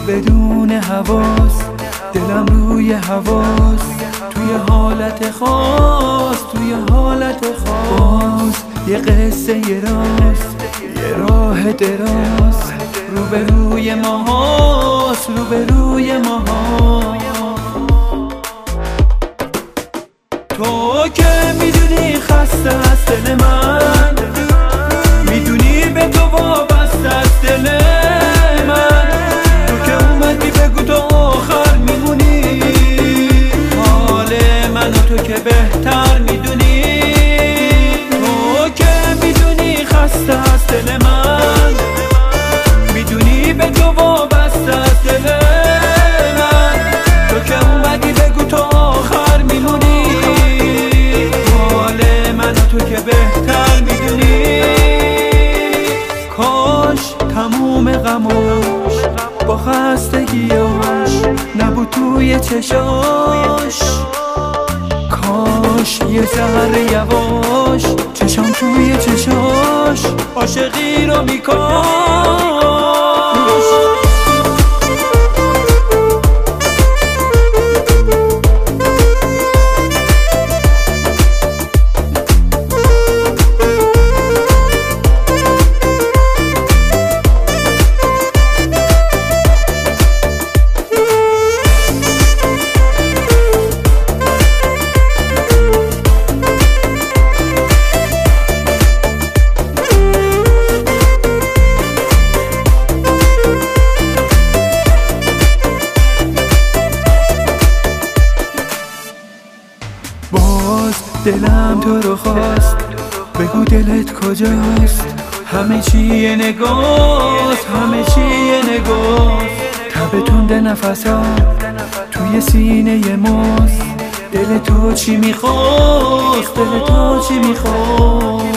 بدون حواس، دلم روی حواس، توی حالت خاص، توی حالت خاص. یه قصه یه راست، یه راه دراز، روبروی ما هاست، روبروی ما هاست. تو که میدونی خسته از دل من، میدونی به تو وابسته از دل من. تو که اومدی بگو تو آخر میمونی، حال من و تو که بهتر میدونی. تو که میدونی خسته از دل من، میدونی به تو وابسته از دل من. تو که اومدی بگو تو آخر میمونی، حال من و تو که بهتر میدونی. کاش تموم غماش با خستگیاش نبود توی چشاش، کاش یه ذره یواش چشام توی چشاش عاشقی رو میکاش. باز دلم تو رو خواست، بگو دلت کجاست. همه چی یه نگاست، همه چی یه نگاست. تب تنده نفسام توی سینه ماست. دل تو چی میخواست، دل تو چی میخواست.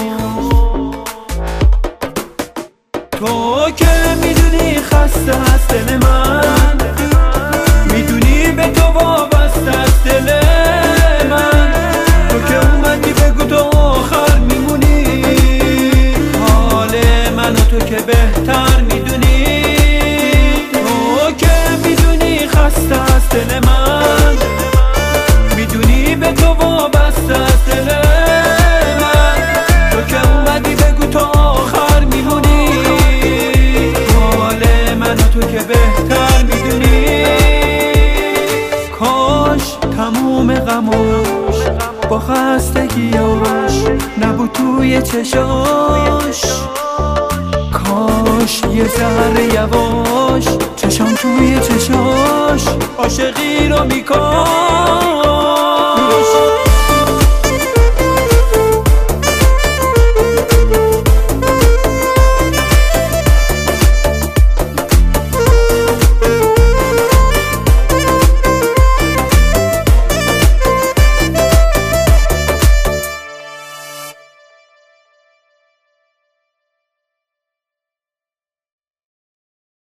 تو که میدونی خسته از دل من، میدونی به تو وابسته از دل من. تو که اومدی بگو تو آخر میمونی، حال من و تو که بهتر میدونی. تو که میدونی خسته از دل من، میدونی به تو وابسته از دل من. تو که اومدی بگو تو آخر میمونی، حال من و تو که بهتر میدونی. کاش تموم غماش با خستگیاش نبود توی چشاش، کاش یه ذره یواش چشام توی چشاش عاشقی رو میکاش.